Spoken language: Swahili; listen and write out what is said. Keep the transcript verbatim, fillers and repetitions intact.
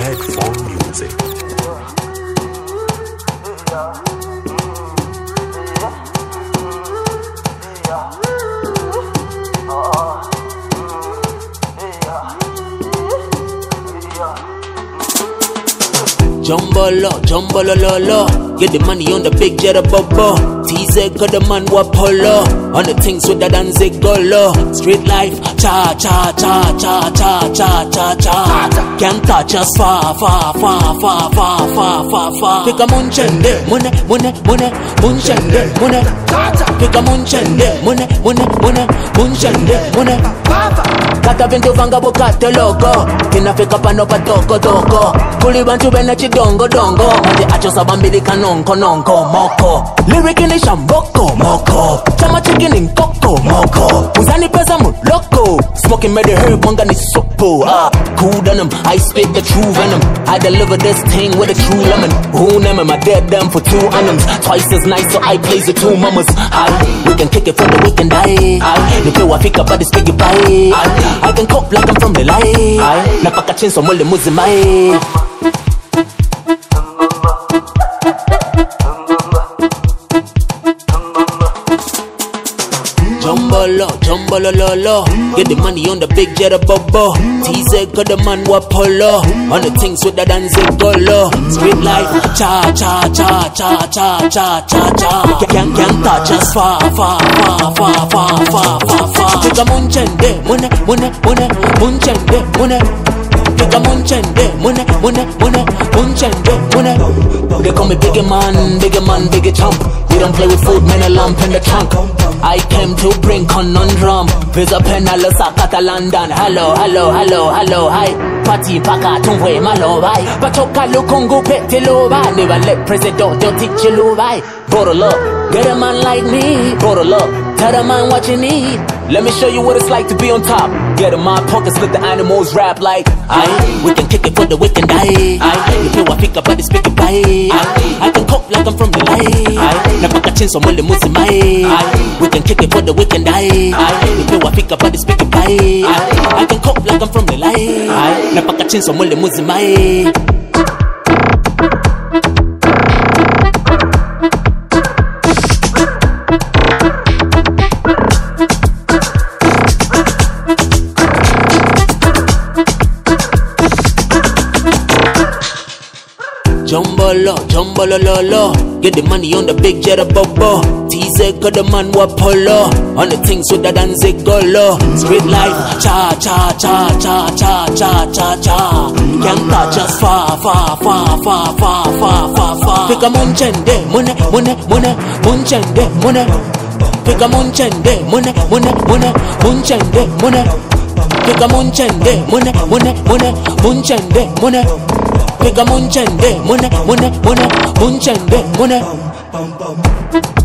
Headphone Music. Jumbolo, jumbolo lolo. Get the money on the big jet of bubble. T Z got the man wapolo. On the things with the dance golo. Street life, cha cha cha cha cha cha cha cha. Can't touch us far far far far far far far far. Pick a munchende, mune mune mune munchende mune. Pick a munchende, mune mune mune munchende mune. Kata vintu vanga bukate logo. Kinafika pano pa toko toko. Kuli bantu bene chidongo dongo. Manje acho sabambili kanonko nonko moko. Lyric in shamboko moko. Chama chicken in coco moko. Uzani pesa mu loco. Smoking made the herb manga ni sopo. Ah, cool than them. I spit the true venom. I deliver this thing with a true lemon. Who name my dead them for two animals. Twice as nice so I plays the two mamas. I, we can kick it for the weekend die. I, the play wa fika but it's biggie bye. I, I can cope like I'm from the line. Napaka chinso mole muzimai. Jumbolo, jumbolo lolo. Get the money on the big jet of bubble. T Z got the man wapolo. On the things with the dance golo. Street life, cha cha cha cha cha cha cha cha. Can't can't touch us far far far far far far far far. Pick a munchende, mune mune mune munchende mune. Pick a munchende, mune mune mune munchende mune. They call me bigger man, bigger man, bigger chump. We don't play with food, man, a lump in the trunk. I came to bring conundrum. Visa penal sakata London. Hello, hello, hello, hello, hi. Party paka tungwe malo bye. Pachoka lukungu pete lo bye. Never let president don't teach you lo bye. Bottle up, get a man like me. Bottle up, tell the man what you need. Let me show you what it's like to be on top. Get in my pockets, let the animals rap like I. We can kick it for the weekend die. I. You feel I pick up but it's pick it by. I. I can cope like I'm from the line. I. Napaka chinso mole muzimai. I. We can kick it for the weekend die. I. You feel I pick up but it's pick it by. I. I can cope like I'm from the line. I. Napaka chinso mole muzimai. Jumbolo, jumbolo lolo. Get the money on the big jet of bubble. T Z got the man wapolo. On the things with the dance golo. Street life, cha cha cha cha cha cha cha cha. Can't touch us far far far far far far far far. Pick a munchende, mune mune mune munchende mune. Pick a munchende, mune mune mune munchende mune. Pick a munchende, mune mune mune munchende mune. Pick a munchende, mune mune mune munchende mune.